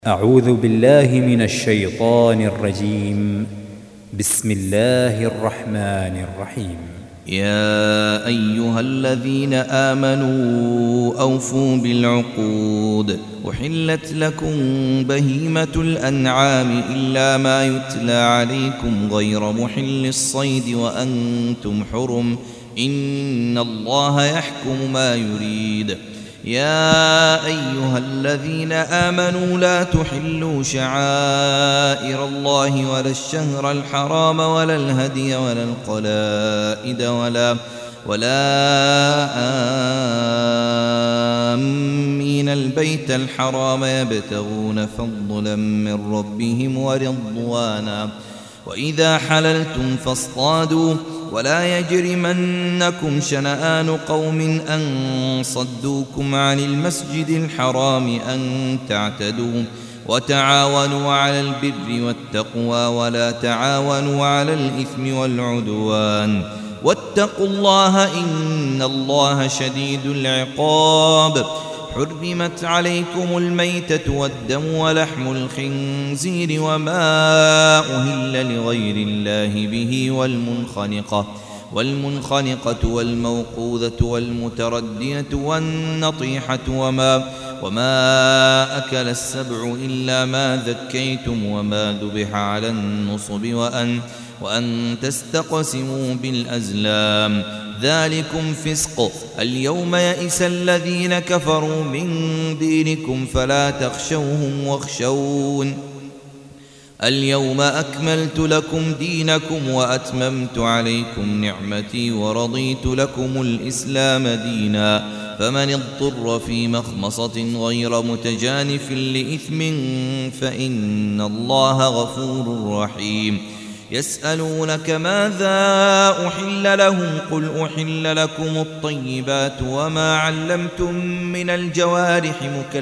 أعوذ بالله من الشيطان الرجيم. بسم الله الرحمن الرحيم. يا أيها الذين آمنوا أوفوا بالعقود. أحلت لكم بهيمة الأنعام إلا ما يتلى عليكم غير محل الصيد وأنتم حرم، إن الله يحكم ما يريد. يا أيها الذين آمنوا لا تحلوا شعائر الله ولا الشهر الحرام ولا الهدي ولا القلائد ولا آمين البيت الحرام يبتغون فضلا من ربهم ورضوانا، وإذا حللتم فاصطادوا، ولا يجرمنكم شنآن قوم أن صدوكم عن المسجد الحرام أن تعتدوا، وتعاونوا على البر والتقوى ولا تعاونوا على الإثم والعدوان، واتقوا الله إن الله شديد العقاب. حرمت عليكم الميتة والدم ولحم الخنزير وما أهل لغير الله به والمنخنقة والموقوذة والمتردية والنطيحة وما أكل السبع إلا ما ذكيتم وما ذبح على النصب وأن تستقسموا بالأزلام، ذلكم فسق. اليوم يئس الذين كفروا من دينكم فلا تخشوهم واخشون. اليوم أكملت لكم دينكم وأتممت عليكم نعمتي ورضيت لكم الإسلام دينا، فمن اضطر في مخمصة غير متجانف لإثم فإن الله غفور رحيم. يسألونك ماذا أحل لهم قل أحل لكم الطيبات وما علمتم من الجوارح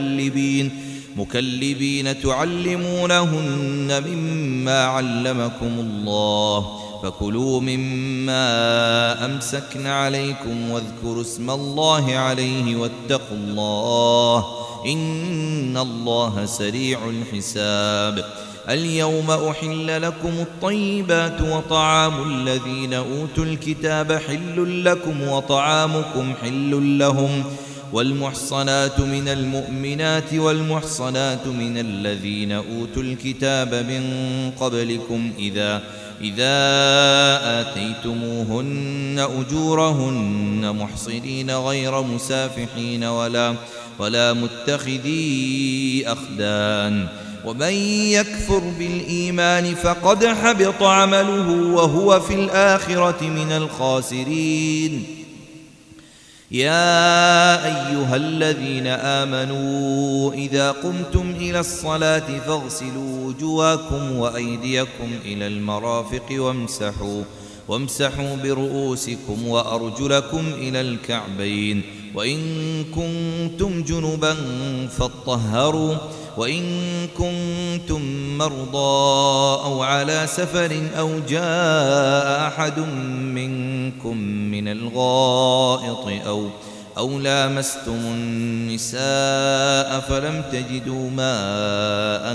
مكلبين تعلمونهن مما علمكم الله، فكلوا مما أمسكن عليكم واذكروا اسم الله عليه واتقوا الله إن الله سريع الحساب. اليوم أحل لكم الطيبات وطعام الذين أوتوا الكتاب حل لكم وطعامكم حل لهم، والمحصنات من المؤمنات والمحصنات من الذين أوتوا الكتاب من قبلكم إذا آتيتموهن أجورهن محصنين غير مسافحين ولا متخذي أخدان، ومن يكفر بالإيمان فقد حبط عمله وهو في الآخرة من الخاسرين. يا أيها الذين آمنوا إذا قمتم إلى الصلاة فاغسلوا وجوهكم وأيديكم إلى المرافق وامسحوا برؤوسكم وأرجلكم إلى الكعبين، وإن كنتم جنبا فاطهروا، وإن كنتم مرضى أو على سفر أو جاء أحد منكم من الغائط أو لامستم النساء فلم تجدوا ماء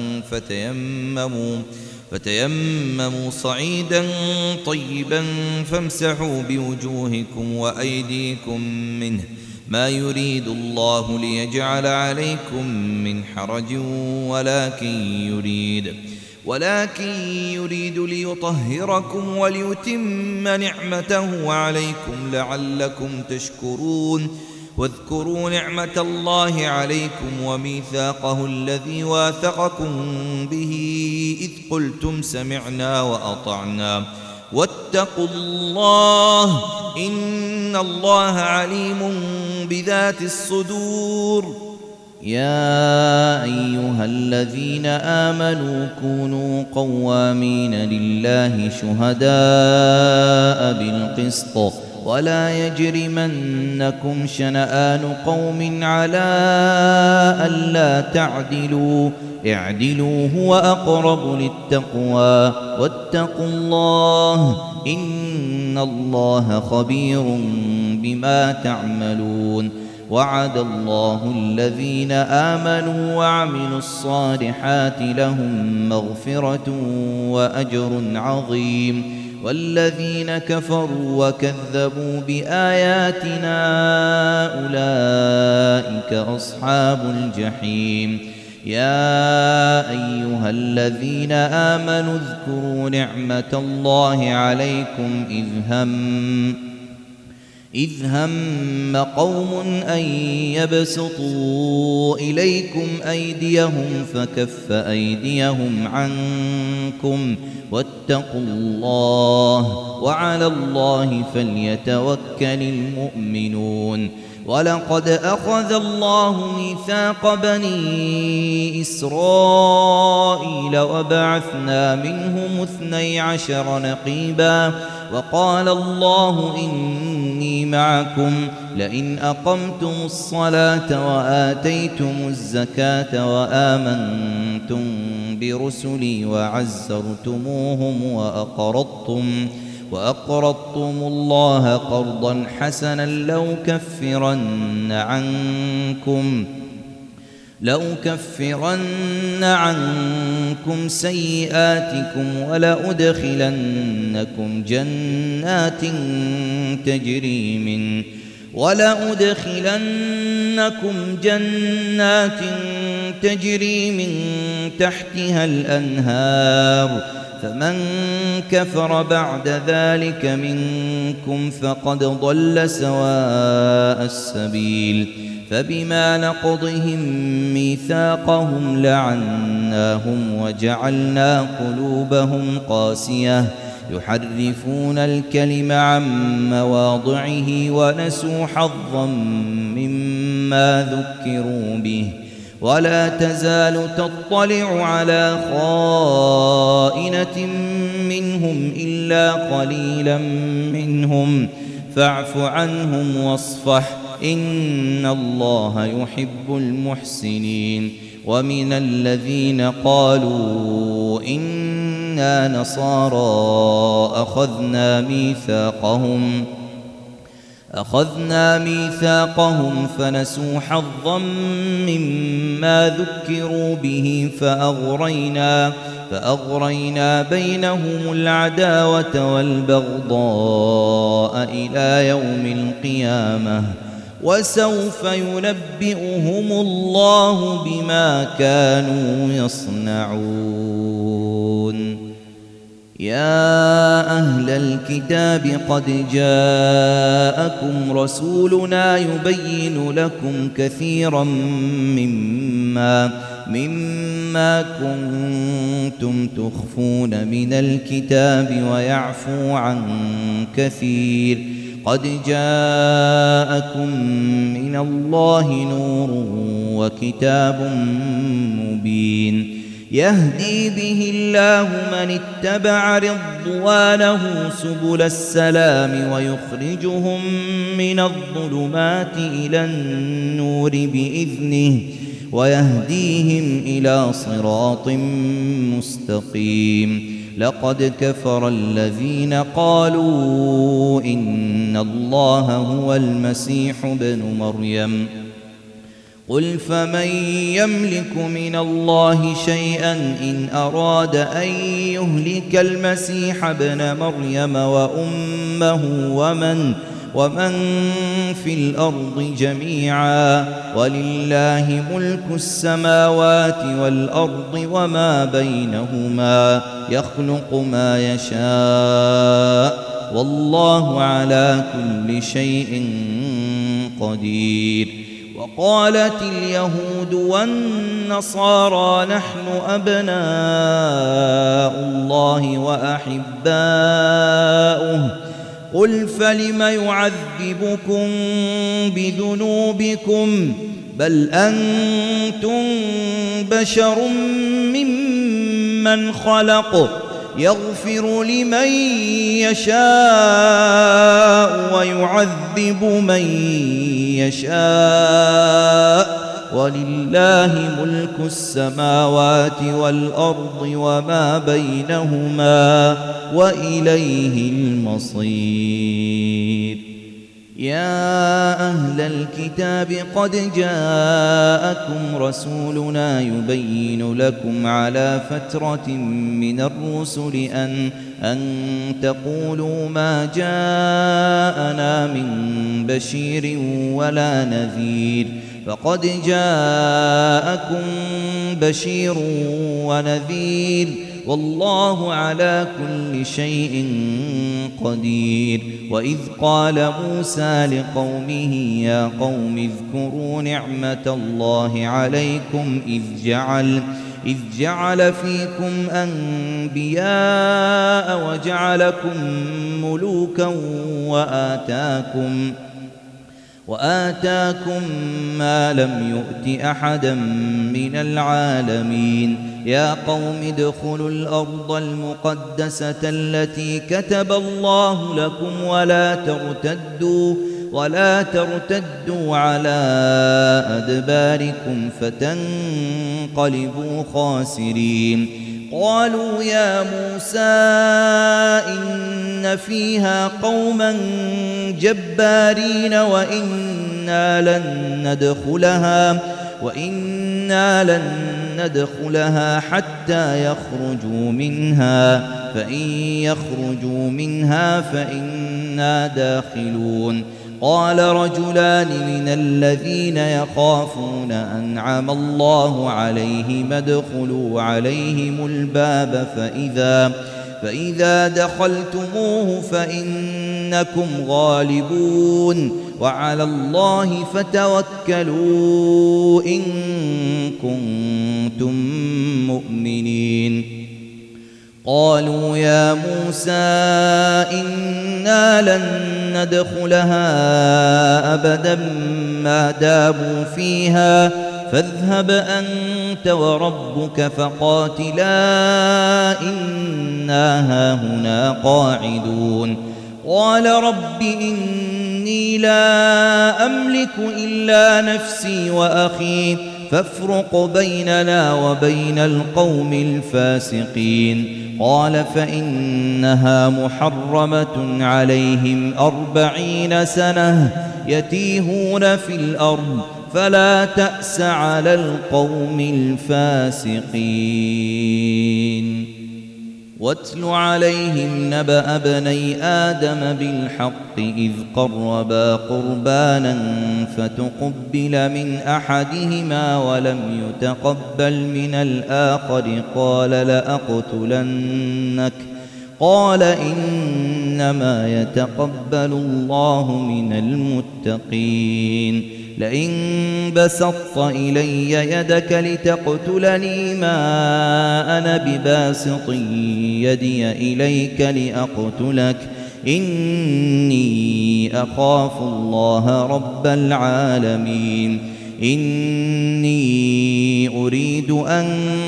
فتيمموا صعيدا طيبا فامسحوا بوجوهكم وأيديكم منه، ما يريد الله ليجعل عليكم من حرج ولكن يريد ليطهركم وليتم نعمته عليكم لعلكم تشكرون. واذكروا نعمة الله عليكم وميثاقه الذي واثقكم به إذ قلتم سمعنا وأطعنا واتقوا الله إن الله عليم بذات الصدور. يا أيها الذين آمنوا كونوا قوامين لله شهداء بالقسط، ولا يجرمنكم شنآن قوم على ألا تعدلوا، اعدلوا هو أقرب للتقوى، واتقوا الله إن الله خبير بما تعملون. وعد الله الذين آمنوا وعملوا الصالحات لهم مغفرة وأجر عظيم والذين كفروا وكذبوا بآياتنا أولئك أصحاب الجحيم يا أيها الذين آمنوا اذكروا نعمة الله عليكم إذ هم قوم أن يبسطوا إليكم أيديهم فكف أيديهم عنكم واتقوا الله وعلى الله فليتوكل المؤمنون ولقد أخذ الله ميثاق بني إسرائيل وبعثنا منهم 12 نقيبا وقال الله إني معكم لئن أقمتم الصلاة وآتيتم الزكاة وآمنتم برسلي وعزرتموهم وأقرضتم الله قرضا حسنا لأكفرن عنكم سيئاتكم ولأدخلنكم جنات تجري من تحتها الأنهار فمن كفر بعد ذلك منكم فقد ضل سواء السبيل فبما نقضهم ميثاقهم لعناهم وجعلنا قلوبهم قاسية يحرفون الكلم عن مواضعه ونسوا حظا مما ذكروا به ولا تزال تطلع على خائنة منهم إلا قليلا منهم فاعف عنهم واصفح إن الله يحب المحسنين ومن الذين قالوا إنا نصارى أخذنا ميثاقهم فنسوا حظا مما ذكروا به فأغرينا بينهم العداوة والبغضاء إلى يوم القيامة وسوف ينبئهم الله بما كانوا يصنعون يا أهل الكتاب قد جاءكم رسولنا يبين لكم كثيرا مما كنتم تخفون من الكتاب ويعفو عن كثير قد جاءكم من الله نور وكتاب مبين يهدي به الله من اتبع رضوانه سبل السلام ويخرجهم من الظلمات إلى النور بإذنه ويهديهم إلى صراط مستقيم لقد كفر الذين قالوا إن الله هو المسيح ابن مريم قل فمن يملك من الله شيئا إن أراد أن يهلك المسيح ابن مريم وأمه ومن في الأرض جميعا ولله ملك السماوات والأرض وما بينهما يخلق ما يشاء والله على كل شيء قدير وقالت اليهود والنصارى نحن أبناء الله وأحباؤه قل فلم يعذبكم بذنوبكم بل أنتم بشر ممن خلق يغفر لمن يشاء ويعذب من يشاء ولله ملك السماوات والأرض وما بينهما وإليه المصير يا أهل الكتاب قد جاءكم رسولنا يبين لكم على فترة من الرسل أن تقولوا ما جاءنا من بشير ولا نذير فقد جاءكم بشير ونذير والله على كل شيء قدير. وإذ قال موسى لقومه يا قوم اذكروا نعمة الله عليكم إذ جعل فيكم أنبياء وجعلكم ملوكا وآتاكم ما لم يؤت أحدا من العالمين. يا قوم ادخلوا الأرض المقدسة التي كتب الله لكم ولا ترتدوا على أدباركم فتنقلبوا خاسرين. قالوا يا موسى إن فيها قوما جبارين وإنا لن ندخلها حتى يخرجوا منها فإن يخرجوا منها فإنا داخلون. قال رجلان من الذين يخافون أنعم الله عليهم ادخلوا عليهم الباب فإذا دخلتموه فإنكم غالبون وعلى الله فتوكلوا إن كنتم مؤمنين. قالوا يا موسى إنا لن ندخلها أبدا ما داموا فيها فاذهب أنت وربك فقاتلا إنا هاهنا قاعدون. قال رب إني لا أملك إلا نفسي وأخي فافرق بيننا وبين القوم الفاسقين. قال فإنها محرمة عليهم 40 سنة يتيهون في الأرض فلا تأس على القوم الفاسقين. واتل عليهم نبأ ابني آدم بالحق إذ قربا قربانا فتقبل من أحدهما ولم يتقبل من الآخر قال لأقتلنك قال إنما يتقبل الله من المتقين. لئن بسطت إلي يدك لتقتلني ما أنا بباسط يدي إليك لأقتلك إني أخاف الله رب العالمين. إني أريد أن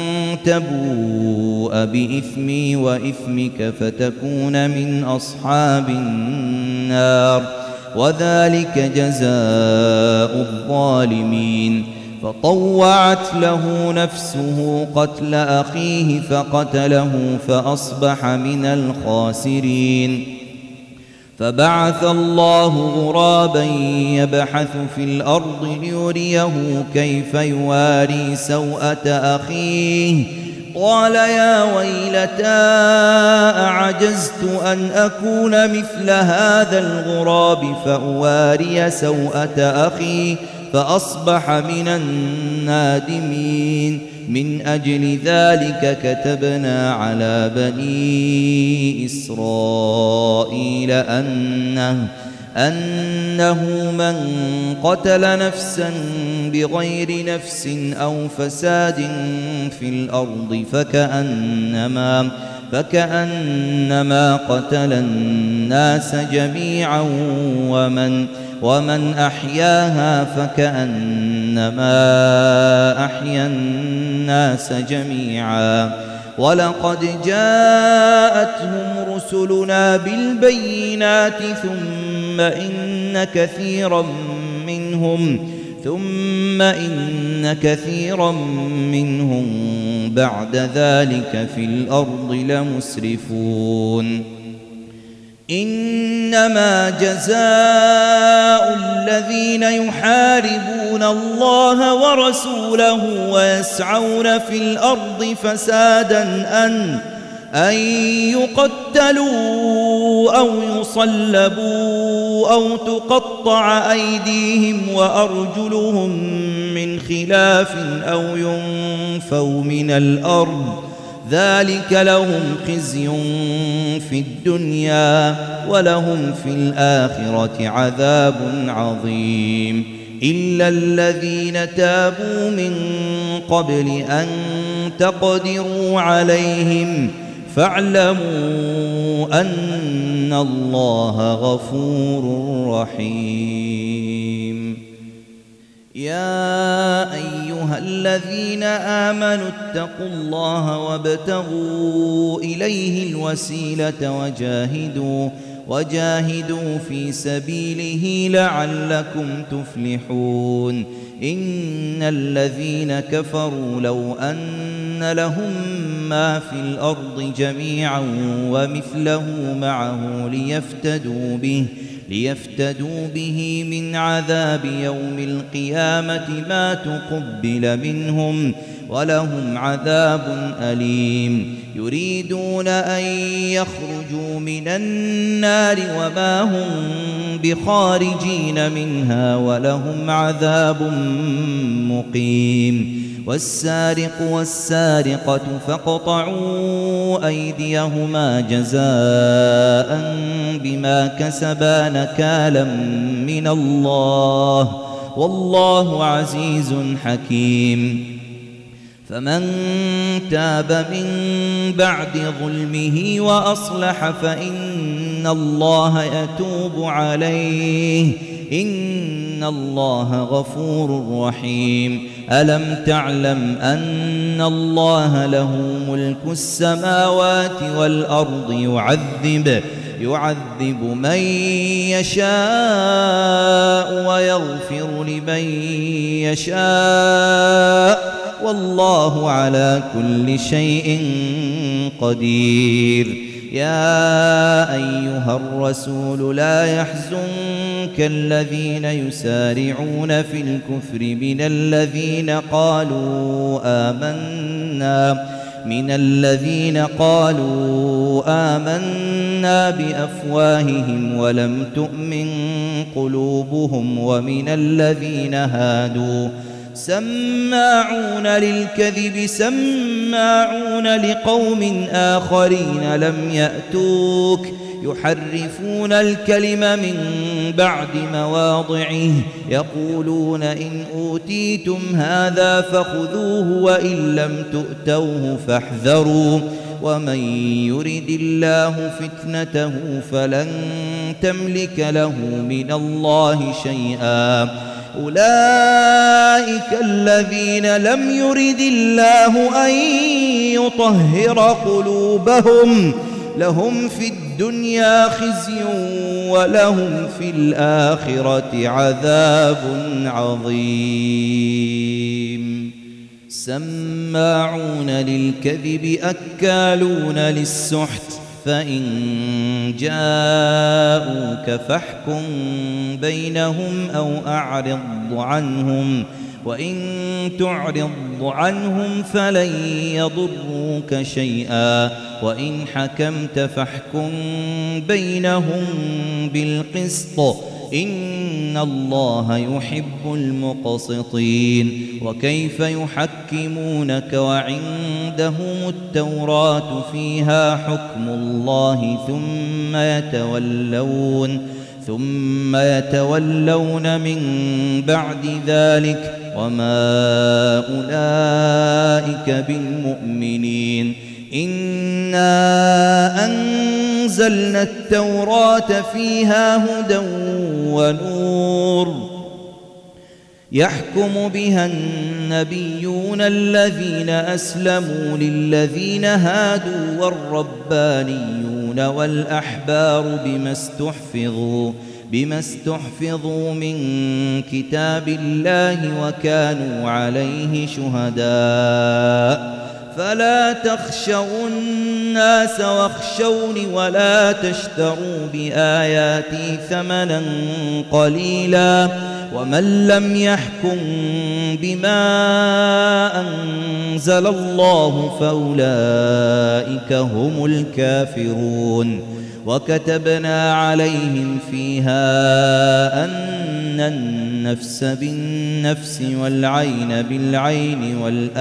تبوء بإثمي وإثمك فتكون من أصحاب النار وذلك جزاء الظالمين. فطوعت له نفسه قتل أخيه فقتله فأصبح من الخاسرين. فبعث الله غرابا يبحث في الأرض ليريه كيف يواري سوءة أخيه قال يا ويلتى أعجزت أن أكون مثل هذا الغراب فأواري سوءة أخي فأصبح من النادمين. من أجل ذلك كتبنا على بني إسرائيل أنه من قتل نفسا بغير نفس أو فساد في الأرض فكأنما قتل الناس جميعا ومن أحياها فكأنما أحيا الناس جميعا. ولقد جاءتهم رسلنا بالبينات ثم إن كثيرا منهم بعد ذلك في الأرض لمسرفون. إنما جزاء الذين يحاربون الله ورسوله ويسعون في الأرض فسادا أن يقتلوا أو يصلبوا أو تقطع أيديهم وأرجلهم من خلاف أو ينفوا من الأرض ذلك لهم خزي في الدنيا ولهم في الآخرة عذاب عظيم إلا الذين تابوا من قبل أن تقدروا عليهم فاعلموا أن الله غفور رحيم يا أيها الذين آمنوا اتقوا الله وابتغوا إليه الوسيلة وجاهدوا في سبيله لعلكم تفلحون إن الذين كفروا لو أن لهم ما في الأرض جميعا ومثله معه ليفتدوا به من عذاب يوم القيامة ما تقبل منهم ولهم عذاب أليم يريدون أن يخرجوا من النار وما هم بخارجين منها ولهم عذاب مقيم والسارق والسارقة فاقطعوا أيديهما جزاء بما كسبا نكالا من الله والله عزيز حكيم فمن تاب من بعد ظلمه وأصلح فإن الله يتوب عليه إن الله غفور رحيم ألم تعلم أن الله له ملك السماوات والأرض يعذب من يشاء ويغفر لمن يشاء والله على كل شيء قدير يا أيها الرسول لا يحزنك الذين يسارعون في الكفر من الذين قالوا آمنا بأفواههم ولم تؤمن قلوبهم ومن الذين هادوا سماعون للكذب سماعون لقوم آخرين لم يأتوك يحرفون الكلم من بعد مواضعه يقولون إن أوتيتم هذا فخذوه وإن لم تؤتوه فاحذروا ومن يرد الله فتنته فلن تملك له من الله شيئا أولئك الذين لم يرد الله أن يطهر قلوبهم لهم في الدنيا خزي ولهم في الآخرة عذاب عظيم سماعون للكذب أكالون للسحت فإن جاءوك فاحكم بينهم أو أعرض عنهم وإن تعرض عنهم فلن يضروك شيئا وإن حكمت فاحكم بينهم بالقسط إن الله يحب المقسطين وكيف يحكمونك وعندهم التوراة فيها حكم الله ثم يتولون من بعد ذلك وما أولئك بالمؤمنين إنا أنزلنا التوراة فيها هدى ونور يحكم بها النبيون الذين أسلموا للذين هادوا والربانيون والأحبار بما استحفظوا من كتاب الله وكانوا عليه شهداء فلا تخشوا الناس واخشوني ولا تشتروا بآياتي ثمنا قليلا ومن لم يحكم بما أنزل الله فأولئك هم الكافرون وكتبنا عليهم فيها أن النفس بالنفس والعين بالعين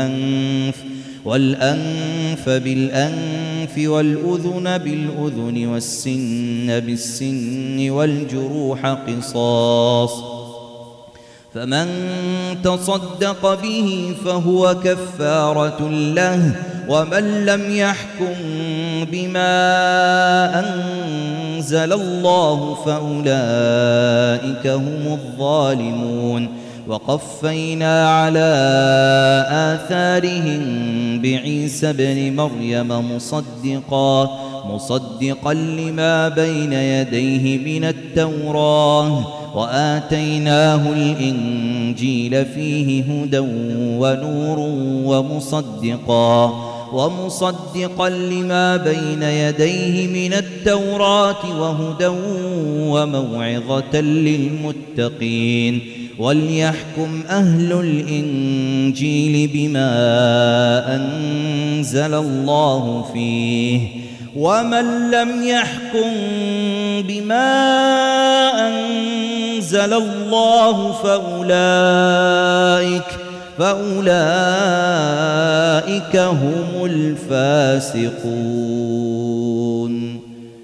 والأنف بالأنف والأذن بالأذن والسن بالسن والجروح قصاص فمن تصدق به فهو كفارة له ومن لم يحكم بما أنزل الله فأولئك هم الظالمون وقفينا على آثارهم بعيسى ابن مريم مصدقا لما بين يديه من التوراة وآتيناه الإنجيل فيه هدى ونور ومصدقا لما بين يديه من التوراة وهدى وموعظة للمتقين وليحكم أهل الإنجيل بما أنزل الله فيه ومن لم يحكم بما أنزل الله فأولئك هم الفاسقون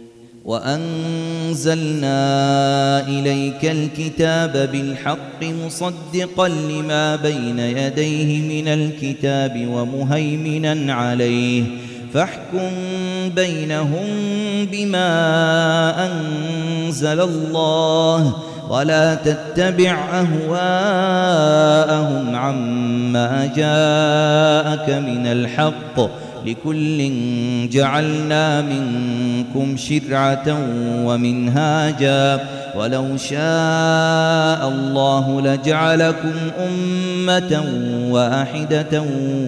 وأنزلنا إليك الكتاب بالحق مصدقا لما بين يديه من الكتاب ومهيمنا عليه فاحكم بينهم بما أنزل الله ولا تتبع أهواءهم عما جاءك من الحق لكل جعلنا منكم شرعة ومنهاجا ولو شاء الله لجعلكم أمة واحدة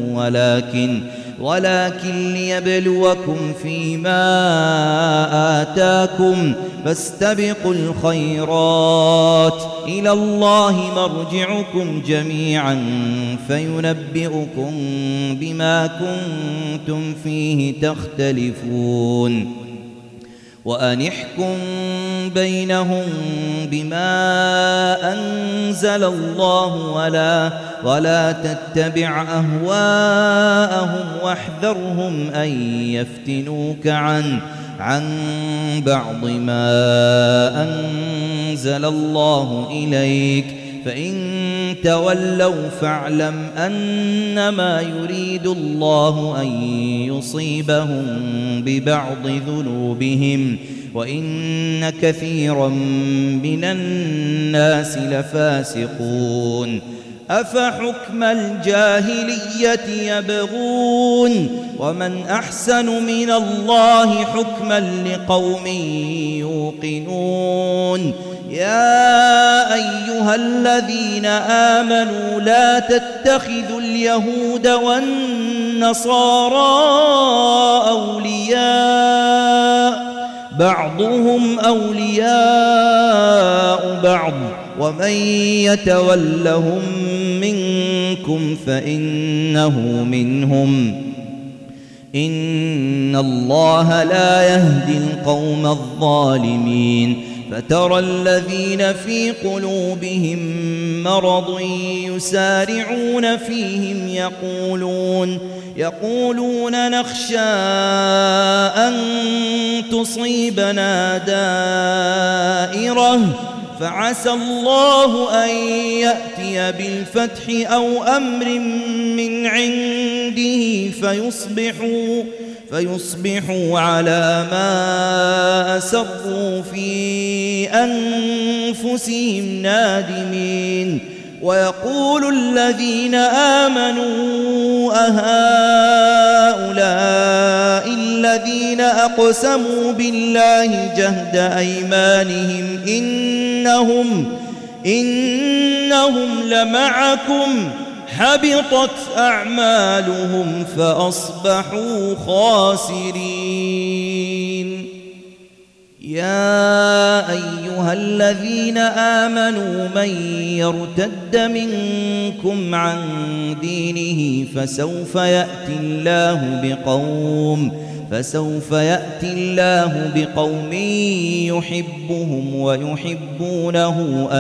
ولكن ليبلوكم فيما آتاكم فاستبقوا الخيرات إلى الله مرجعكم جميعا فينبئكم بما كنتم فيه تختلفون وأن احكم بينهم بما أنزل الله ولا تتبع أهواءهم واحذرهم أن يفتنوك عن بعض ما أنزل الله إليك فإن تولوا فاعلم أنما يريد الله أن يصيبهم ببعض ذنوبهم وإن كثيرا من الناس لفاسقون أفحكم الجاهلية يبغون ومن أحسن من الله حكما لقوم يوقنون يا أيها الذين آمنوا لا تتخذوا اليهود والنصارى أولياء بعضهم أولياء بعض ومن يتولهم منكم فإنه منهم إن الله لا يهدي القوم الظالمين فترى الذين في قلوبهم مرض يسارعون فيهم يقولون نخشى أن تصيبنا دائرة فعسى الله أن يأتي بالفتح أو أمر من عنده فيصبحوا على ما أسروا في أنفسهم نادمين ويقول الذين آمنوا أهؤلاء الذين أقسموا بالله جهد أيمانهم إنهم لمعكم حبطت أعمالهم فأصبحوا خاسرين. يا أيها الذين آمنوا من يرتد منكم عن دينه فسوف يأتي الله بقوم يحبهم ويحبونه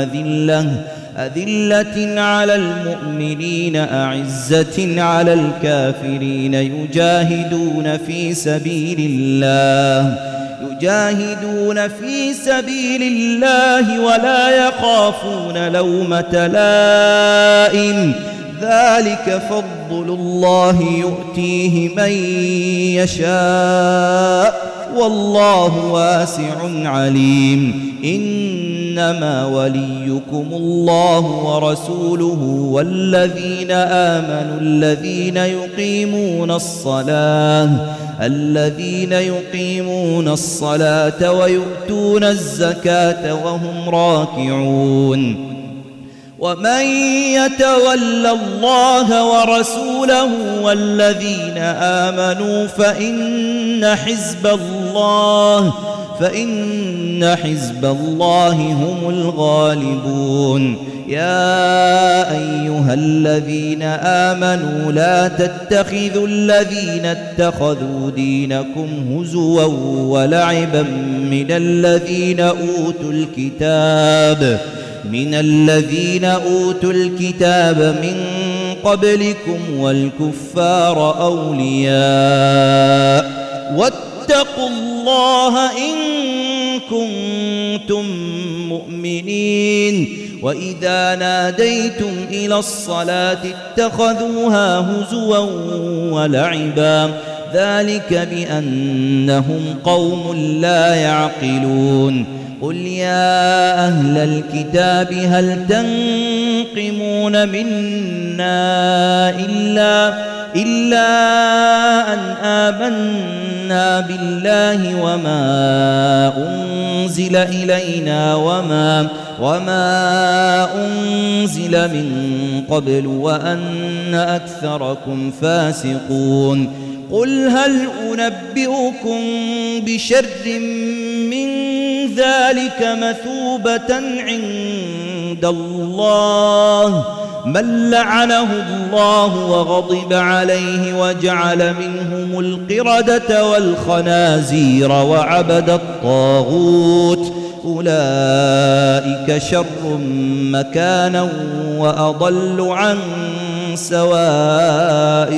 أذلة على المؤمنين أعزة على الكافرين يجاهدون في سبيل الله ولا يخافون لومة لائم ذلك فضل الله يؤتيه من يشاء والله واسع عليم. إنما وليكم الله ورسوله والذين آمنوا الذين يقيمون الصلاة ويؤتون الزكاة وهم راكعون. ومن يتول الله ورسوله والذين آمنوا فإن حزب الله هم الغالبون. يا أيها الذين آمنوا لا تتخذوا الذين اتخذوا دينكم هزوا ولعبا من الذين أوتوا الكتاب من قبلكم والكفار أولياء واتقوا الله إن كنتم مؤمنين. وإذا ناديتم إلى الصلاة اتخذوها هزوا ولعبا ذلك بأنهم قوم لا يعقلون. قل يا أهل الكتاب هل تنقمون منا إلا أن آمنا بالله وما أنزل إلينا وما أنزل من قبل وأن أكثركم فاسقون. قل هل أنبئكم بشر من ذلك مثوبة عند الله من لعنه الله وغضب عليه وجعل منهم القردة والخنازير وعبد الطاغوت أولئك شر مكانا وأضل عن سواء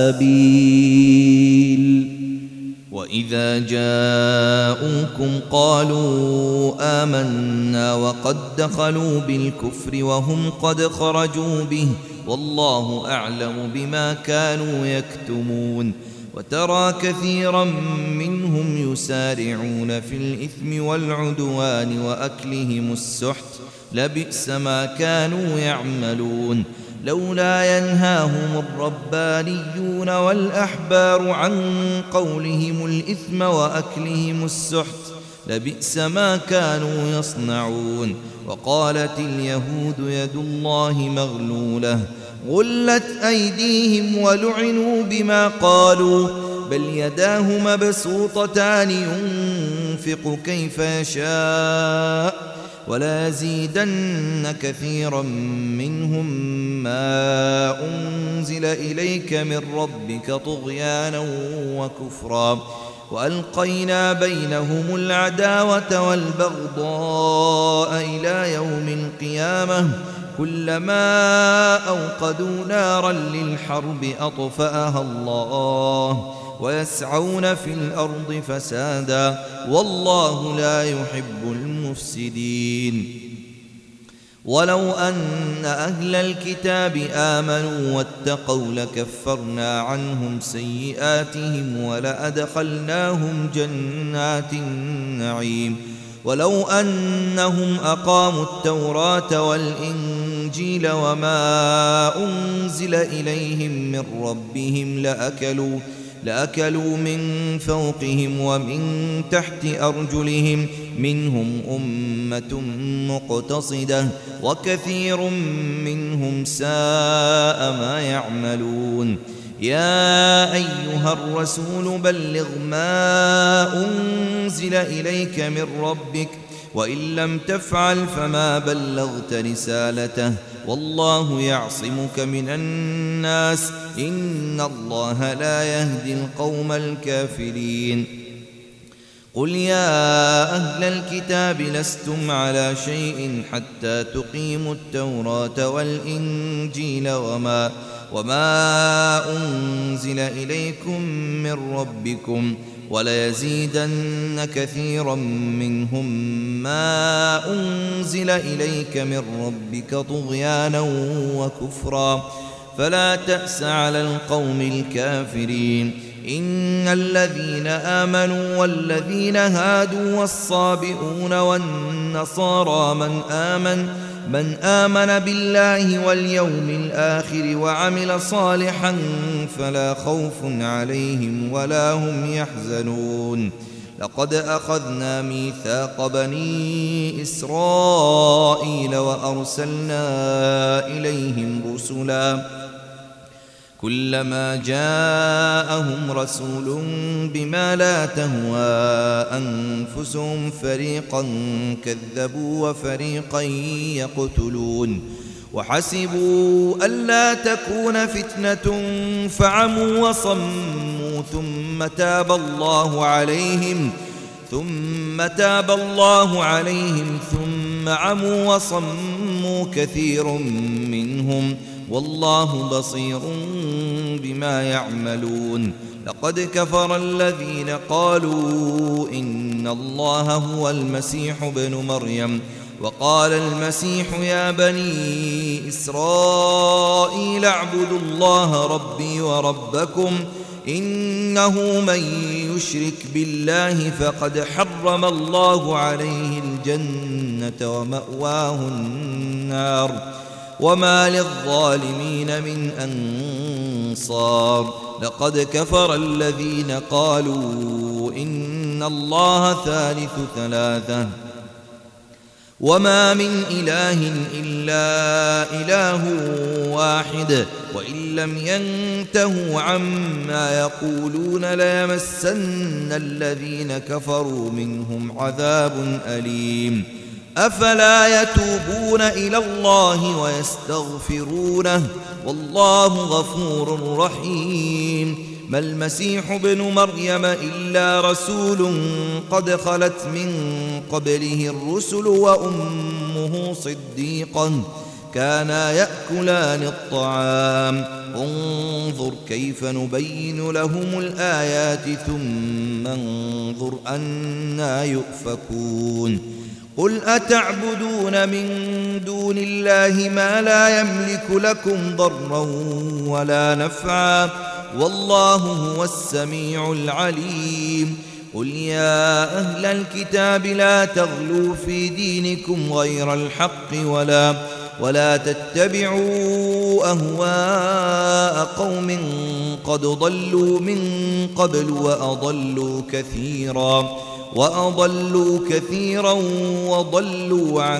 السبيل. وإذا جاءوكم قالوا آمنا وقد دخلوا بالكفر وهم قد خرجوا به والله أعلم بما كانوا يكتمون. وترى كثيرا منهم يسارعون في الإثم والعدوان وأكلهم السحت لبئس ما كانوا يعملون. لولا ينهاهم الربانيون والأحبار عن قولهم الإثم وأكلهم السحت لبئس ما كانوا يصنعون. وقالت اليهود يد الله مغلولة غلت أيديهم ولعنوا بما قالوا بل يداه مبسوطتان ينفق كيف يشاء ولا يزيدن كثيرا منهم ما أنزل إليك من ربك طغيانا وكفرا وألقينا بينهم العداوة والبغضاء إلى يوم القيامة كلما أوقدوا نارا للحرب أطفأها الله ويسعون في الأرض فسادا والله لا يحب المفسدين. ولو أن أهل الكتاب آمنوا واتقوا لكفرنا عنهم سيئاتهم ولأدخلناهم جنات النعيم. ولو أنهم أقاموا التوراة والإنجيل وما أنزل إليهم من ربهم لأكلوا من فوقهم ومن تحت أرجلهم منهم أمة مقتصدة وكثير منهم ساء ما يعملون يا أيها الرسول بلغ ما أنزل إليك من ربك وإن لم تفعل فما بلغت رسالته والله يعصمك من الناس إن الله لا يهدي القوم الكافرين قل يا أهل الكتاب لستم على شيء حتى تقيموا التوراة والإنجيل وما أنزل إليكم من ربكم وليزيدن كثيرا منهم ما أنزل إليك من ربك طغيانا وكفرا فلا تأس على القوم الكافرين إن الذين آمنوا والذين هادوا والصابئون والنصارى من آمن بالله واليوم الآخر وعمل صالحا فلا خوف عليهم ولا هم يحزنون لقد أخذنا ميثاق بني إسرائيل وأرسلنا إليهم رسلا كلما جاءهم رسول بما لا تهوى أنفسهم فريقا كذبوا وفريقا يقتلون وحسبوا ألا تكون فتنة فعموا وصموا ثم تاب الله عليهم ثم عموا وصموا كثير منهم والله بصير بما يعملون لقد كفر الذين قالوا إن الله هو المسيح ابن مريم وقال المسيح يا بني إسرائيل اعبدوا الله ربي وربكم إنه من يشرك بالله فقد حرم الله عليه الجنة ومأواه النار وما للظالمين من أنصار لقد كفر الذين قالوا إن الله ثالث ثلاثة وما من إله إلا إله واحد وإن لم ينتهوا عما يقولون ليمسن الذين كفروا منهم عذاب أليم أفلا يتوبون إلى الله ويستغفرونه والله غفور رحيم ما المسيح ابن مريم إلا رسول قد خلت من قبله الرسل وأمه صديقة كانا يأكلان الطعام انظر كيف نبين لهم الآيات ثم انظر أنى يؤفكون قل أتعبدون من دون الله ما لا يملك لكم ضرا ولا نفعا والله هو السميع العليم قل يا أهل الكتاب لا تغلوا في دينكم غير الحق ولا تتبعوا أهواء قوم قد ضلوا من قبل وأضلوا كثيرا وضلوا عن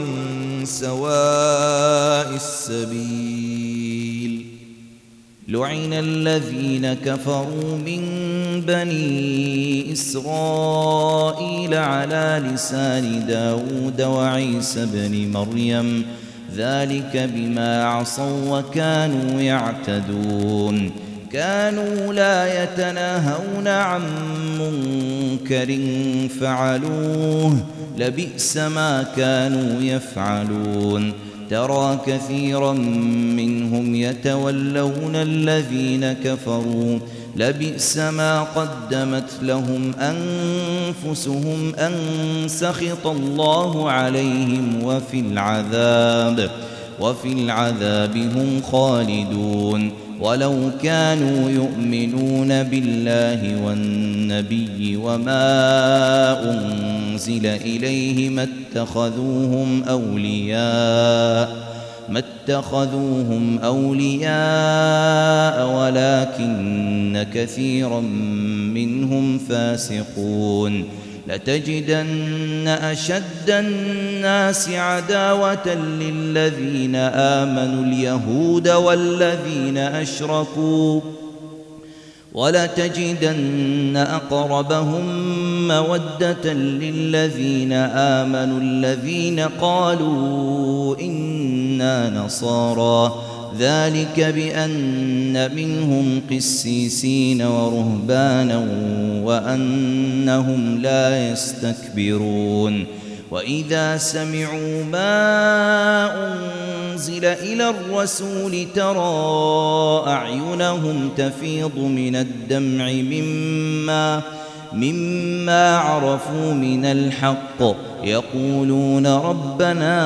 سواء السبيل لعن الذين كفروا من بني إسرائيل على لسان داود وعيسى بن مريم ذلك بما عصوا وكانوا يعتدون كانوا لا يتناهون عن منكر فعلوه لبئس ما كانوا يفعلون ترى كثيرا منهم يتولون الذين كفروا لبئس ما قدمت لهم أنفسهم أن سخط الله عليهم وفي العذاب هم خالدون ولو كانوا يؤمنون بالله والنبي وما أنزل إليه ما اتخذوهم أولياء ما اتخذوهم أولياء ولكن كثيرا منهم فاسقون لتجدن أشد الناس عداوة للذين آمنوا اليهود والذين أشركوا ولتجدن أقربهم مودة للذين آمنوا الذين قالوا إنا نصارى ذلك بأن منهم قسيسين ورهبانا وأنهم لا يستكبرون وإذا سمعوا ما أنزل إلى الرسول ترى أعينهم تفيض من الدمع مما عرفوا من الحق يقولون ربنا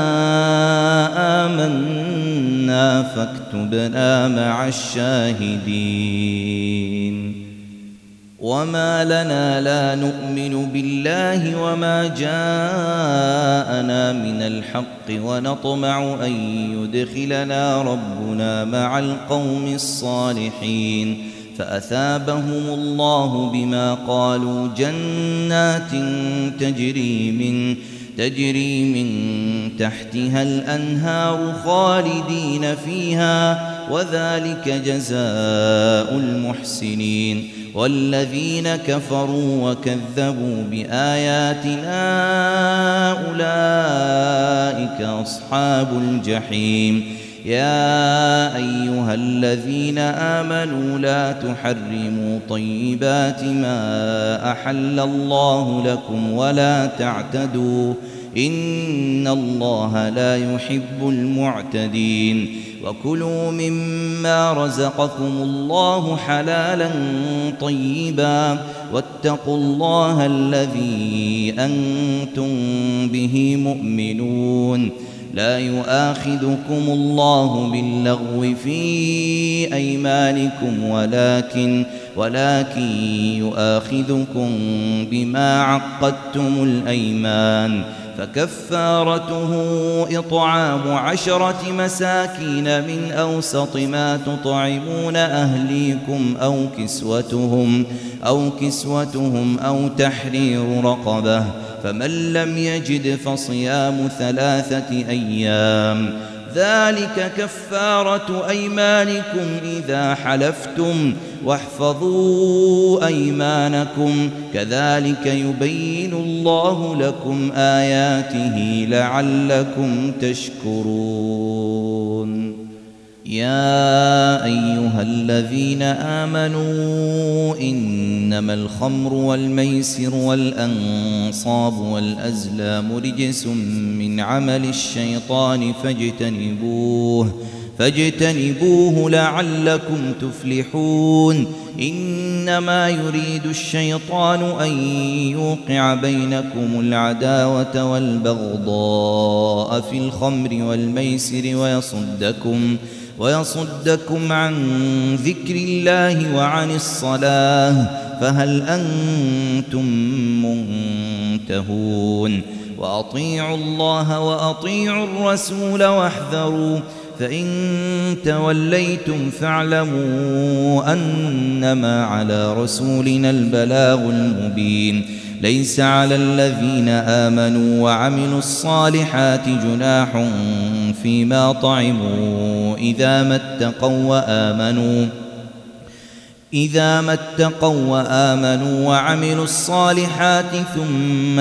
آمنا فاكتبنا مع الشاهدين وما لنا لا نؤمن بالله وما جاءنا من الحق ونطمع أن يدخلنا ربنا مع القوم الصالحين فأثابهم الله بما قالوا جنات تجري من تحتها الأنهار خالدين فيها وذلك جزاء المحسنين والذين كفروا وكذبوا بآياتنا أولئك أصحاب الجحيم يا أيها الذين آمنوا لا تحرموا طيبات ما أحل الله لكم ولا تعتدوا إن الله لا يحب المعتدين وكلوا مما رزقكم الله حلالا طيبا واتقوا الله الذي أنتم به مؤمنون لا يؤاخذكم الله باللغو في أيمانكم ولكن يؤاخذكم بما عقدتم الأيمان فكفارته إطعام 10 مساكين من أوسط ما تطعمون أهليكم أو كسوتهم أو تحرير رقبة فمن لم يجد فصيام 3 أيام ذلك كفارة أيمانكم إذا حلفتم واحفظوا أيمانكم كذلك يبين الله لكم آياته لعلكم تشكرون يا أيها الذين آمنوا إنما الخمر والميسر والأنصاب والأزلام رجس من عمل الشيطان فاجتنبوه لعلكم تفلحون إنما يريد الشيطان أن يوقع بينكم العداوة والبغضاء في الخمر والميسر ويصدكم عن ذكر الله وعن الصلاة فهل أنتم منتهون وأطيعوا الله وأطيعوا الرسول واحذروا فإن توليتم فاعلموا أنما على رسولنا البلاغ المبين ليس على الذين آمنوا وعملوا الصالحات جناح فيما طعموا إذا ما اتقوا وآمنوا وعملوا الصالحات ثم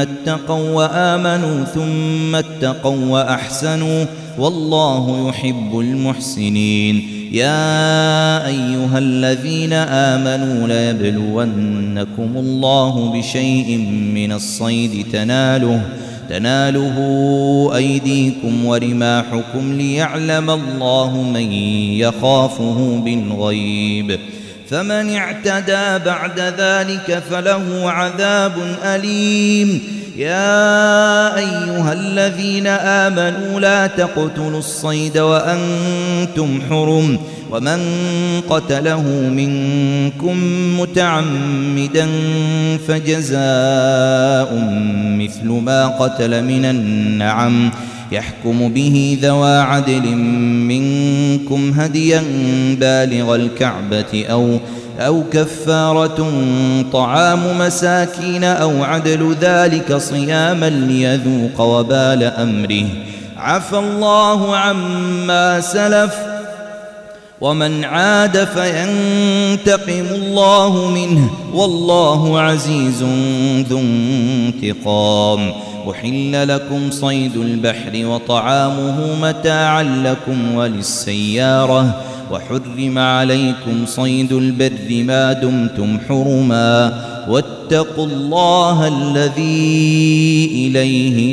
اتقوا وأحسنوا والله يحب المحسنين يا أيها الذين آمنوا ليبلونكم الله بشيء من الصيد تناله أيديكم ورماحكم ليعلم الله من يخافه بالغيب فمن اعتدى بعد ذلك فله عذاب أليم يا أيها الذين آمنوا لا تقتلوا الصيد وأنتم حرم ومن قتله منكم متعمدا فجزاء مثل ما قتل من النعم يحكم به ذوى عدل منكم هديا بالغ الكعبة أو كفارة طعام مساكين أو عدل ذلك صياما ليذوق وبال أمره عفى الله عما سلف ومن عاد فينتقم الله منه والله عزيز ذو انتقام. أحل لكم صيد البحر وطعامه متاعا لكم وللسيارة وحرم عليكم صيد البر ما دمتم حرما واتقوا الله الذي إليه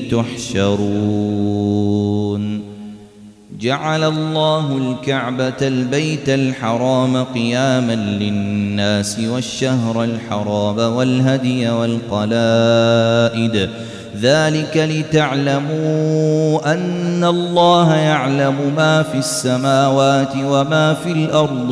تحشرون. جعل الله الكعبة البيت الحرام قياما للناس والشهر الحرام والهدي والقلائد ذلك لتعلموا أن الله يعلم ما في السماوات وما في الأرض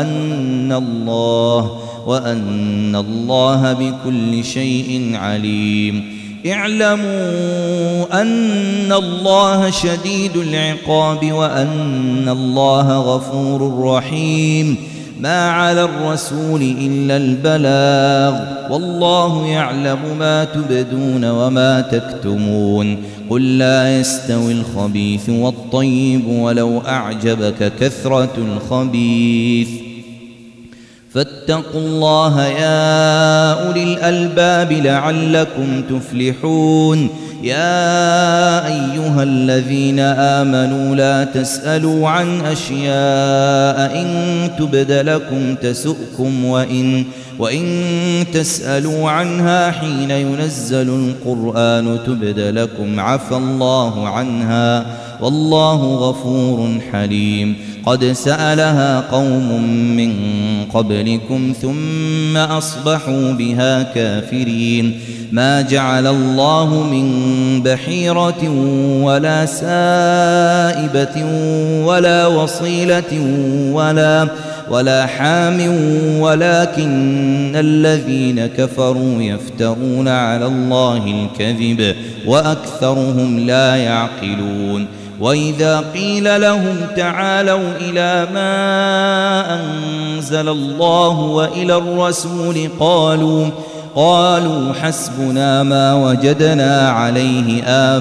وأن الله بكل شيء عليم. اعلموا أن الله شديد العقاب وأن الله غفور رحيم. ما على الرسول إلا البلاغ والله يعلم ما تبدون وما تكتمون. قل لا يستوي الخبيث والطيب ولو أعجبك كثرة الخبيث فاتقوا الله يا أولي الألباب لعلكم تفلحون. يا أيها الذين آمنوا لا تسألوا عن أشياء إن تبد لكم تسؤكم وإن تسألوا عنها حين ينزل القرآن تبد لكم عفى الله عنها والله غفور حليم. قد سألها قوم من قبلكم ثم أصبحوا بها كافرين. ما جعل الله من بحيرة ولا سائبة ولا وصيلة ولا حام ولكن الذين كفروا يفترون على الله الكذب وأكثرهم لا يعقلون. وإذا قيل لهم تعالوا إلى ما أنزل الله وإلى الرسول قالوا حسبنا ما وجدنا عليه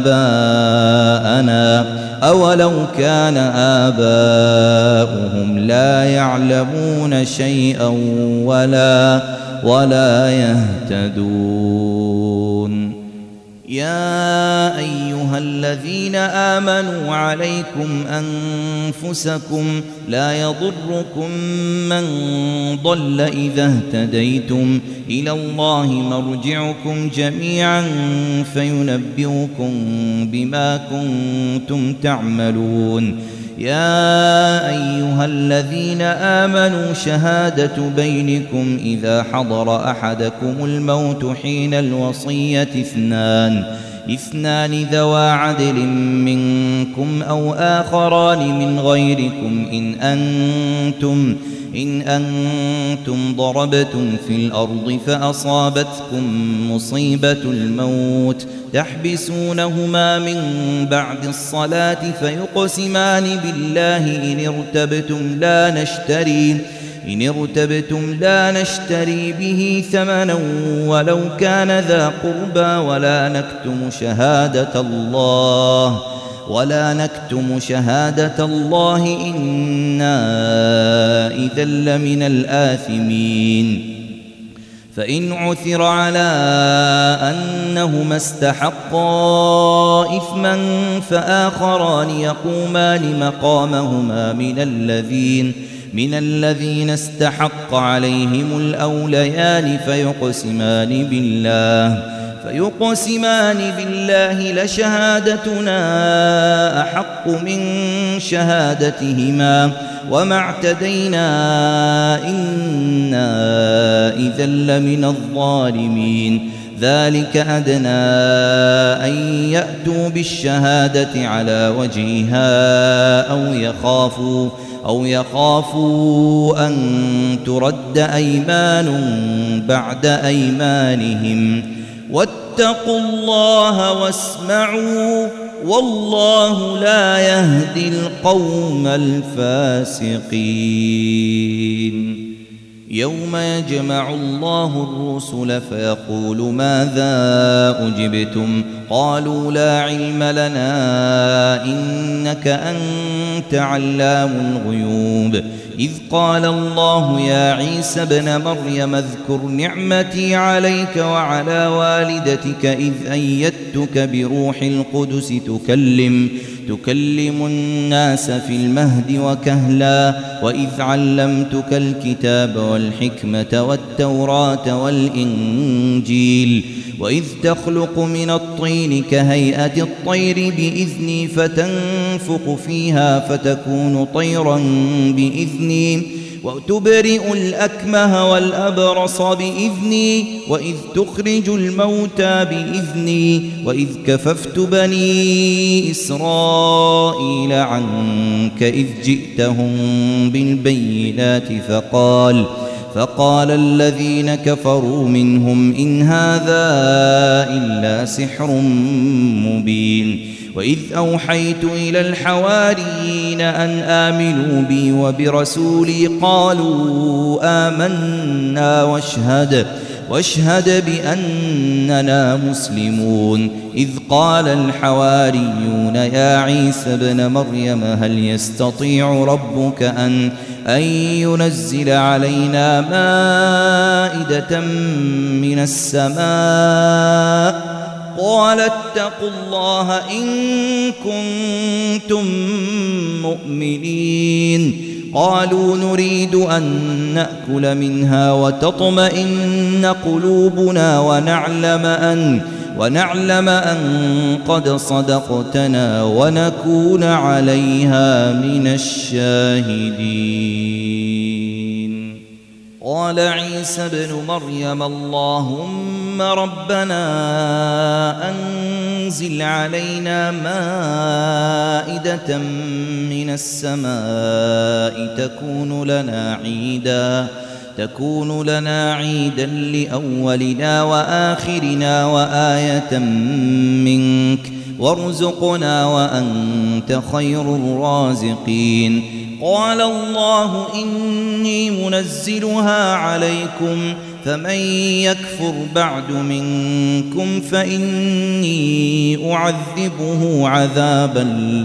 آباءنا أولو كان آباؤهم لا يعلمون شيئا ولا يهتدون. يا أيها الذين آمنوا عليكم أنفسكم لا يضركم من ضل إذا اهتديتم إلى الله مرجعكم جميعا فينبئكم بما كنتم تعملون. يا أيها الذين آمنوا شهادة بينكم إذا حضر أحدكم الموت حين الوصية اثنان ذوى عدل منكم أو آخران من غيركم إن أنتم ضربتم في الأرض فأصابتكم مصيبة الموت تحبسونهما من بعد الصلاة فيقسمان بالله إن ارتبتم لا نشتري به ثمنا ولو كان ذا قربى ولا نكتم شهادة الله إنا إذا لمن الآثمين. فإن عثر على أنهما استحقا إثما فآخران يقومان مقامهما من الذين استحق عليهم الأوليان فيقسمان بالله لشهادتنا أحق من شهادتهما وما اعتدينا إنا إذا لمن الظالمين. ذلك أدنى أن يأتوا بالشهادة على وجهها أو يخافوا أن ترد أيمان بعد أيمانهم. واتقوا الله واسمعوا والله لا يهدي القوم الفاسقين. يوم يجمع الله الرسل فيقول ماذا أجبتم؟ قالوا لا علم لنا إنك أنت علام الغيوب. إذ قال الله يا عيسى ابن مريم اذكر نعمتي عليك وعلى والدتك إذ أيدتك بروح القدس تكلم الناس في المهد وكهلا وإذ علمتك الكتاب والحكمة والتوراة والإنجيل وإذ تخلق من الطين كهيئة الطير بإذني فتنفخ فيها فتكون طيرا بإذني وتبرئ الأكمه والأبرص بإذني وإذ تخرج الموتى بإذني وإذ كففت بني إسرائيل عنك إذ جئتهم بالبينات فقال الذين كفروا منهم إن هذا إلا سحر مبين. وإذ أوحيت إلى الحواريين أن آمنوا بي وبرسولي قالوا آمنا واشهد بأننا مسلمون. إذ قال الحواريون يا عيسى ابن مريم هل يستطيع ربك أن ينزل علينا مائدة من السماء؟ قال اتقوا الله إن كنتم مؤمنين. قالوا نريد أن نأكل منها وتطمئن قلوبنا ونعلم أن قد صدقتنا ونكون عليها من الشاهدين. قال عيسى ابن مريم اللهم ربنا أنزل علينا مائدة من السماء تكون لنا عيدا لأولنا وآخرنا وآية منك وارزقنا وأنت خير الرازقين. قال الله إني منزلها عليكم فمن يكفر بعد منكم فإني أعذبه عذابا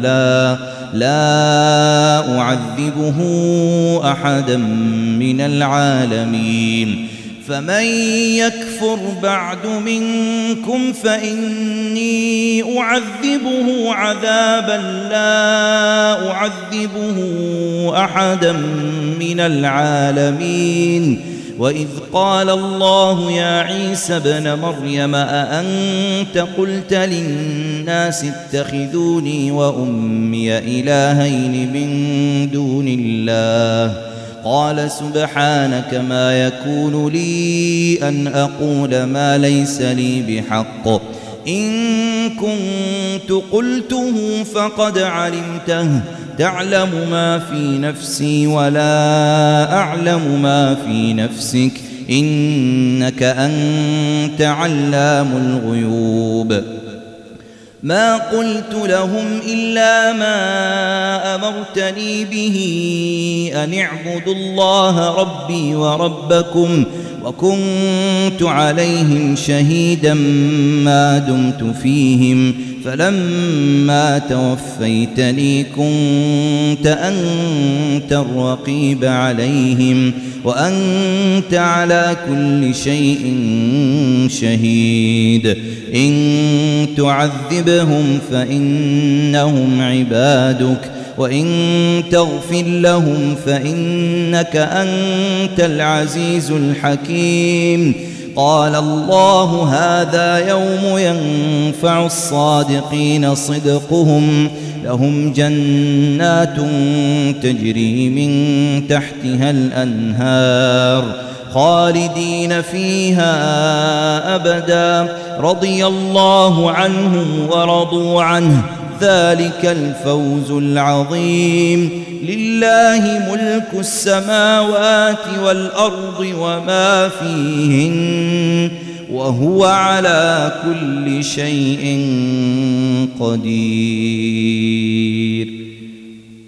لا أعذبه أحدا من العالمين. فمن يكفر بعد منكم فإني أعذبه عذابا لا أعذبه أحدا من العالمين. وإذ قال الله يا عيسى ابن مريم أأنت قلت للناس اتخذوني وأمي إلهين من دون الله؟ قال سبحانك ما يكون لي أن أقول ما ليس لي بحق إن كنت قلته فقد علمته تعلم ما في نفسي ولا أعلم ما في نفسك إنك أنت علام الغيوب. ما قلت لهم إلا ما أمرتني به أن اعبدوا الله ربي وربكم وكنت عليهم شهيدا ما دمت فيهم فلما توفيتني كنت أنت الرقيب عليهم وأنت على كل شيء شهيد. إن تعذبهم فإنهم عبادك وإن تغفر لهم فإنك أنت العزيز الحكيم. قال الله هذا يوم ينفع الصادقين صدقهم لهم جنات تجري من تحتها الأنهار خالدين فيها أبدا رضي الله عنهم ورضوا عنه ذلك الفوز العظيم. لله ملك السماوات والأرض وما فيهن وهو على كل شيء قدير.